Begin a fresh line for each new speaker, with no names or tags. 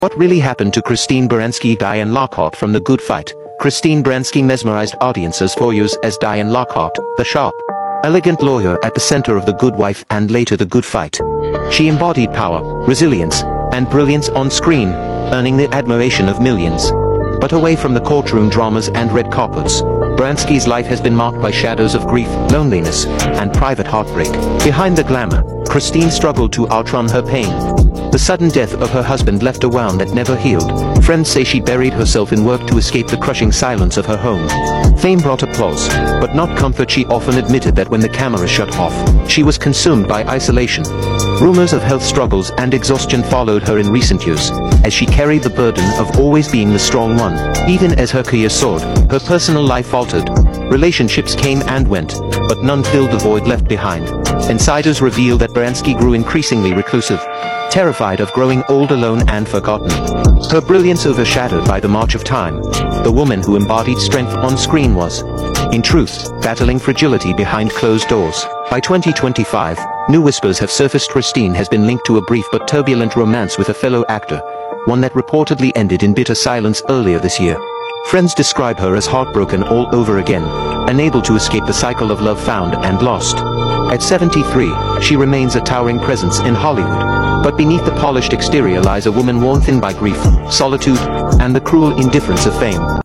What really happened to Christine Baranski? Diane Lockhart from The Good Fight. Christine Baranski mesmerized audiences for years as Diane Lockhart, the sharp, elegant lawyer at the center of The Good Wife and later The Good Fight. She embodied power, resilience, and brilliance on screen, earning the admiration of millions. But away from the courtroom dramas and red carpets, Baranski's life has been marked by shadows of grief, loneliness, and private heartbreak. Behind the glamour, Christine struggled to outrun her pain. The sudden death of her husband left a wound that never healed. Friends say she buried herself in work to escape the crushing silence of her home. Fame brought applause, but not comfort. She often admitted that when the camera shut off, she was consumed by isolation. Rumors of health struggles and exhaustion followed her in recent years, as she carried the burden of always being the strong one. Even as her career soared, her personal life faltered. Relationships came and went, but none filled the void left behind. Insiders reveal that Baranski grew increasingly reclusive, terrified of growing old, alone, and forgotten. Her brilliance overshadowed by the march of time. The woman who embodied strength on screen was, in truth, battling fragility behind closed doors. By 2025, new whispers have surfaced. Christine has been linked to a brief but turbulent romance with a fellow actor, one that reportedly ended in bitter silence earlier this year. Friends describe her as heartbroken all over again, unable to escape the cycle of love found and lost. At 73, she remains a towering presence in Hollywood. But beneath the polished exterior lies a woman worn thin by grief, solitude, and the cruel indifference of fame.